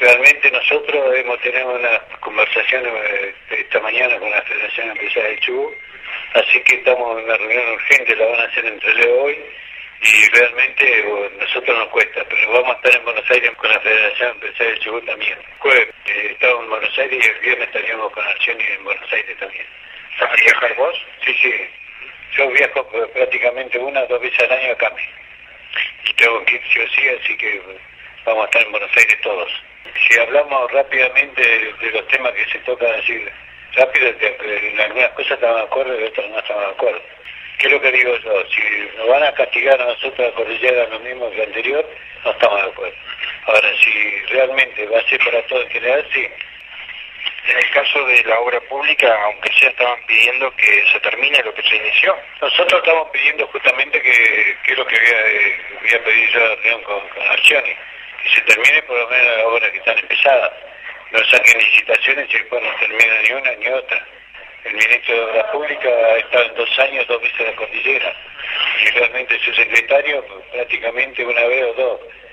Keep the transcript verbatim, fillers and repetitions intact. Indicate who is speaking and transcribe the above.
Speaker 1: realmente nosotros hemos tenido una conversación eh, esta mañana con la Federación Empresaria del Chubut, así que estamos en una reunión urgente, la van a hacer entre Leo hoy, y realmente bueno, nosotros nos cuesta, pero vamos a estar en Buenos Aires con la Federación Empresaria del Chubut también. Jueves eh, estamos en Buenos Aires y el viernes estaríamos con Arcioni en Buenos Aires también.
Speaker 2: ¿Vas a viajar vos?
Speaker 1: Sí, sí. Yo viajo prácticamente una o dos veces al año a Cami. Y tengo que ir sí o sí, así que vamos a estar en Buenos Aires todos. Si hablamos rápidamente de, de los temas que se tocan así rápido, de, en algunas cosas estamos de acuerdo y en otras no estamos de acuerdo. ¿Qué es lo que digo yo? Si nos van a castigar a nosotros a Cordillera lo mismo que anterior, no estamos de acuerdo. Ahora, si realmente va a ser para todo en general, sí.
Speaker 2: En el caso de la obra pública, aunque sea estaban pidiendo que se termine lo que se inició.
Speaker 1: Nosotros estamos pidiendo justamente que, que es lo que voy a, voy a pedir yo a la reunión con, con Arcioni, que se termine por lo menos las obras que están empezadas. No saquen licitaciones y después no termina ni una ni otra. El ministro de Obras Públicas ha estado en dos años, dos veces en la cordillera, y realmente su secretario pues, prácticamente una vez o dos.